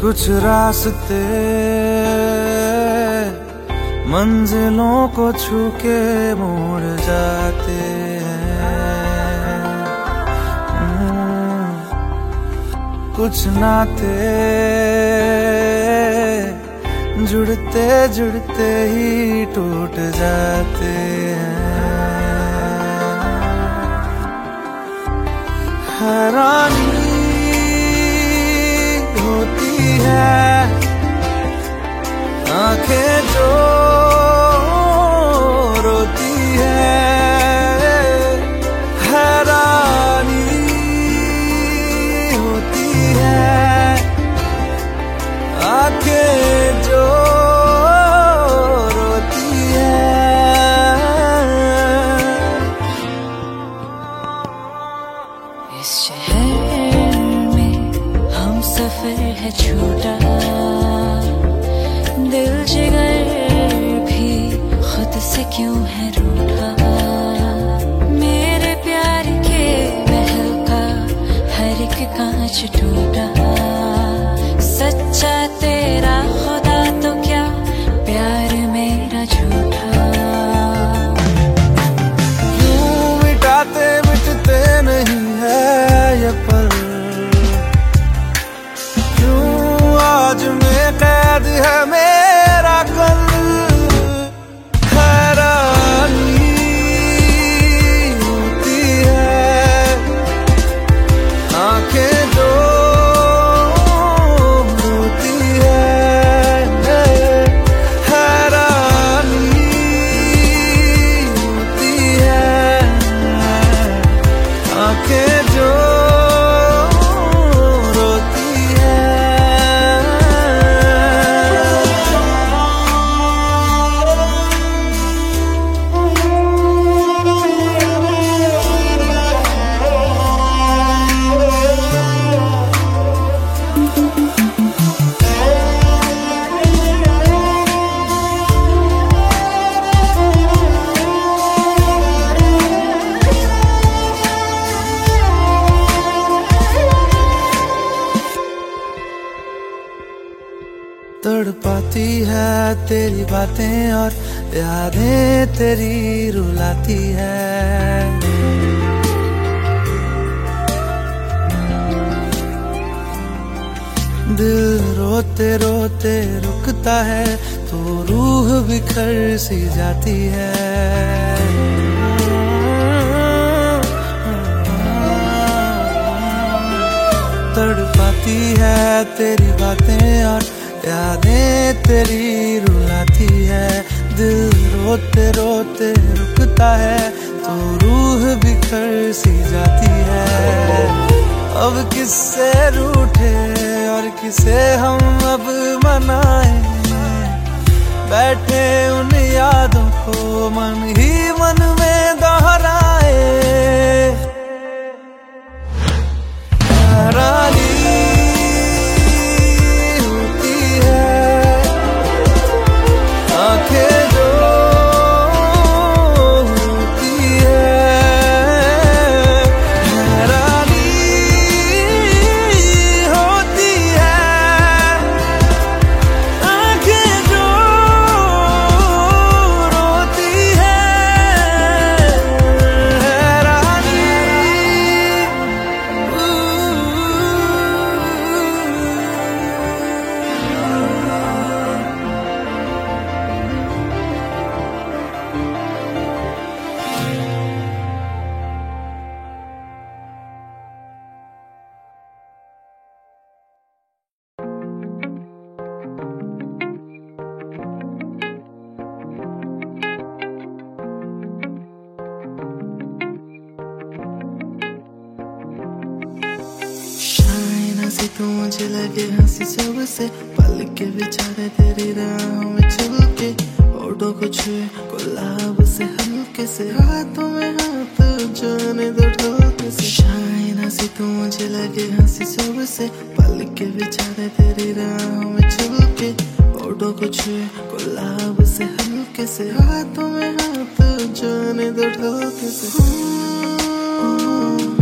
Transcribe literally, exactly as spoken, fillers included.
कुछ रास्ते मंजिलों को छू के मोड़ जाते हैं, कुछ नाते जुड़ते जुड़ते ही टूट जाते हैं। हैरानी होती है आंखें जो रोती है, हैरानी होती है आंखें जो रोती है। इस शहर में हम सफर है छोटा, दिल जिगर भी खुद से क्यों है रूठा। मेरे प्यार के महल का हर एक कांच टूटा, सच्चा तेरा खुदा तो क्या प्यार मेरा झूठा। यूं मिटाते मिटते नहीं है ये पल, क्यों आज में कैद है मेरा कल। हैरानी होती है आंखें जो रोती है, हैरानी होती है आंखें जो तड़पाती है तेरी बातें और यादें तेरी रुलाती है। दिल रोते रोते रुकता है तो रूह बिखर सी जाती है। तड़पाती है तेरी बातें और यादें तेरी रुलाती है। दिल रोते रोते रुकता है तो रूह बिखर सी जाती है। अब किससे रूठे और किसे हम अब मनाएं, बैठे उन यादों को मन ही मन में दोहराए। हैरानी तो मुझे लगे हंसी सुबह से, पल के बिछारे तेरी राहों में चुभ के, होठों को छुए गुलाब से हल्के से, हाथों में हाथ जाने दो ढोके से। शाइन हंसी तो मुझे लगे हंसी सुबह से, पल के बिछारे तेरी राहों में चुभ के, होठों को छुए गुलाब से हल्के से, हाथों में हाथ जाने दो ढोके से।